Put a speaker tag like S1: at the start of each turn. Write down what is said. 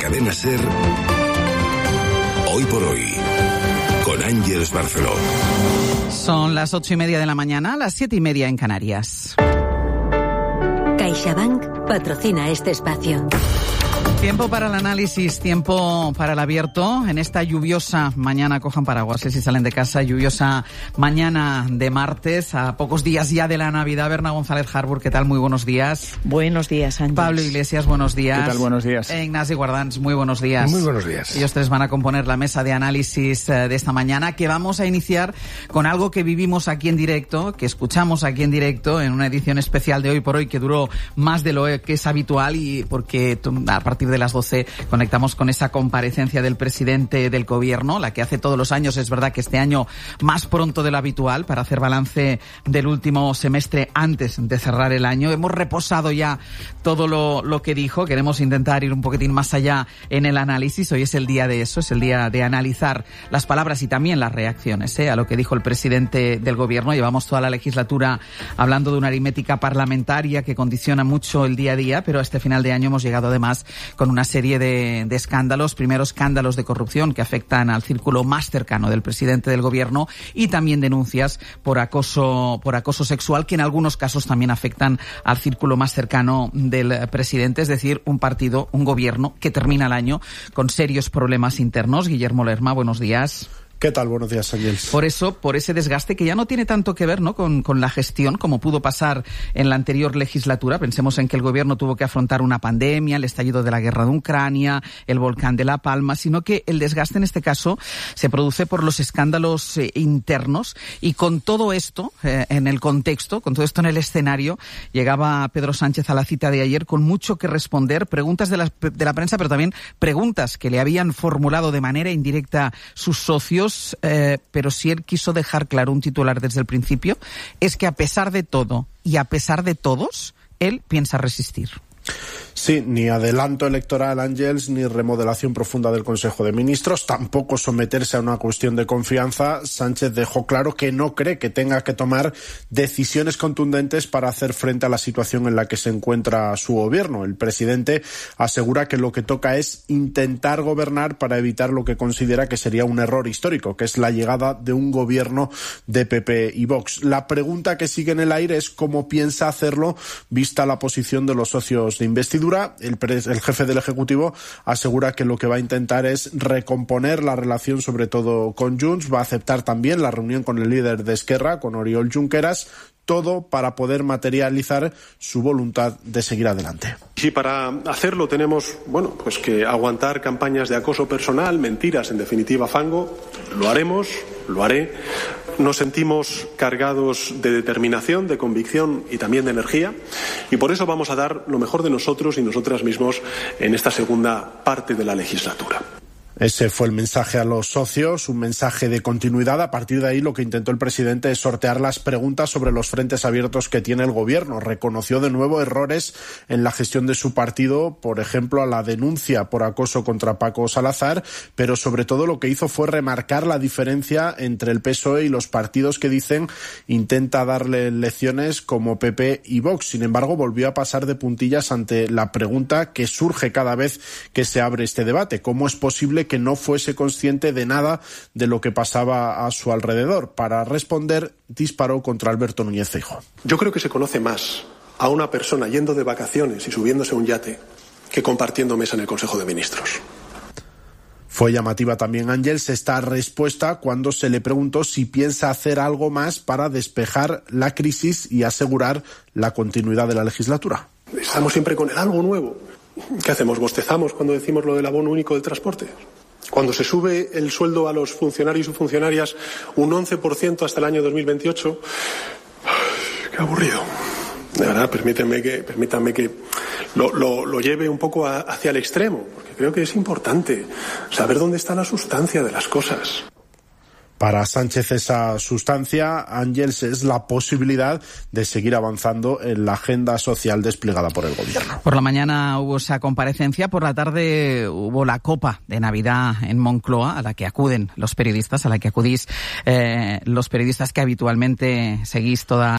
S1: Cadena SER, Hoy por Hoy, con Ángeles Barceló.
S2: Son las 8:30 de la mañana, las 7:30 en Canarias.
S3: CaixaBank patrocina este espacio.
S2: Tiempo para el análisis, tiempo para el abierto. En esta lluviosa mañana, cojan paraguas si salen de casa, lluviosa mañana de martes, a pocos días ya de la Navidad. Berna González Harbour, ¿qué tal? Muy buenos días.
S4: Buenos días, Ángeles.
S2: Pablo Iglesias, buenos días.
S5: ¿Qué tal? Buenos días.
S2: Ignasi Guardans, muy buenos días.
S6: Muy buenos días.
S2: Ellos tres van a componer la mesa de análisis de esta mañana, que vamos a iniciar con algo que vivimos aquí en directo, que escuchamos aquí en directo en una edición especial de Hoy por Hoy que duró más de lo que es habitual, y porque a partir de las 12 conectamos con esa comparecencia del presidente del gobierno, la que hace todos los años. Es verdad que este año más pronto de lo habitual, para hacer balance del último semestre antes de cerrar el año. Hemos reposado ya todo lo que dijo. Queremos intentar ir un poquitín más allá en el análisis. Hoy es el día de eso, es el día de analizar las palabras y también las reacciones a lo que dijo el presidente del gobierno. Llevamos toda la legislatura hablando de una aritmética parlamentaria que condiciona mucho el día a día, pero a este final de año hemos llegado además con una serie de escándalos, primero escándalos de corrupción que afectan al círculo más cercano del presidente del gobierno, y también denuncias por acoso sexual que en algunos casos también afectan al círculo más cercano del presidente, es decir, un gobierno que termina el año con serios problemas internos. Guillermo Lerma, buenos días.
S6: ¿Qué tal? Buenos días, Ángeles.
S2: Por ese desgaste que ya no tiene tanto que ver, ¿no?, con la gestión, como pudo pasar en la anterior legislatura. Pensemos en que el gobierno tuvo que afrontar una pandemia, el estallido de la guerra de Ucrania, el volcán de La Palma, sino que el desgaste en este caso se produce por los escándalos internos. Y con todo esto en el contexto, con todo esto en el escenario, llegaba Pedro Sánchez a la cita de ayer con mucho que responder, preguntas de la prensa, pero también preguntas que le habían formulado de manera indirecta sus socios. Pero si él quiso dejar claro un titular desde el principio, es que a pesar de todo y a pesar de todos, él piensa resistir.
S6: Sí, ni adelanto electoral, Ángeles, ni remodelación profunda del Consejo de Ministros, tampoco someterse a una cuestión de confianza. Sánchez dejó claro que no cree que tenga que tomar decisiones contundentes para hacer frente a la situación en la que se encuentra su gobierno. El presidente asegura que lo que toca es intentar gobernar para evitar lo que considera que sería un error histórico, que es la llegada de un gobierno de PP y Vox. La pregunta que sigue en el aire es cómo piensa hacerlo, vista la posición de los socios de investidura. El jefe del Ejecutivo asegura que lo que va a intentar es recomponer la relación, sobre todo con Junts. Va a aceptar también la reunión con el líder de Esquerra, con Oriol Junqueras, todo para poder materializar su voluntad de seguir adelante.
S7: Y para hacerlo tenemos, pues que aguantar campañas de acoso personal, mentiras, en definitiva fango. Lo haremos, lo haré. Nos sentimos cargados de determinación, de convicción y también de energía, y por eso vamos a dar lo mejor de nosotros y nosotras mismos en esta segunda parte de la legislatura.
S6: Ese fue el mensaje a los socios, un mensaje de continuidad. A partir de ahí, lo que intentó el presidente es sortear las preguntas sobre los frentes abiertos que tiene el gobierno. Reconoció de nuevo errores en la gestión de su partido, por ejemplo, a la denuncia por acoso contra Paco Salazar, pero sobre todo lo que hizo fue remarcar la diferencia entre el PSOE y los partidos que dicen intenta darle lecciones como PP y Vox. Sin embargo, volvió a pasar de puntillas ante la pregunta que surge cada vez que se abre este debate: ¿cómo es posible que no fuese consciente de nada de lo que pasaba a su alrededor? Para responder, disparó contra Alberto Núñez Feijóo.
S7: Yo creo que se conoce más a una persona yendo de vacaciones y subiéndose a un yate que compartiendo mesa en el Consejo de Ministros.
S6: Fue llamativa también, Ángeles, esta respuesta cuando se le preguntó si piensa hacer algo más para despejar la crisis y asegurar la continuidad de la legislatura.
S7: Estamos siempre con el algo nuevo. ¿Qué hacemos? ¿Bostezamos cuando decimos lo del abono único del transporte? Cuando se sube el sueldo a los funcionarios y funcionarias un 11% hasta el año 2028, ¡qué aburrido! De verdad, permítanme que lo lleve un poco hacia el extremo, porque creo que es importante saber dónde está la sustancia de las cosas.
S6: Para Sánchez esa sustancia, Ángeles, es la posibilidad de seguir avanzando en la agenda social desplegada por el gobierno.
S2: Por la mañana hubo esa comparecencia, por la tarde hubo la copa de Navidad en Moncloa, a la que acuden los periodistas, a la que acudís los periodistas que habitualmente seguís toda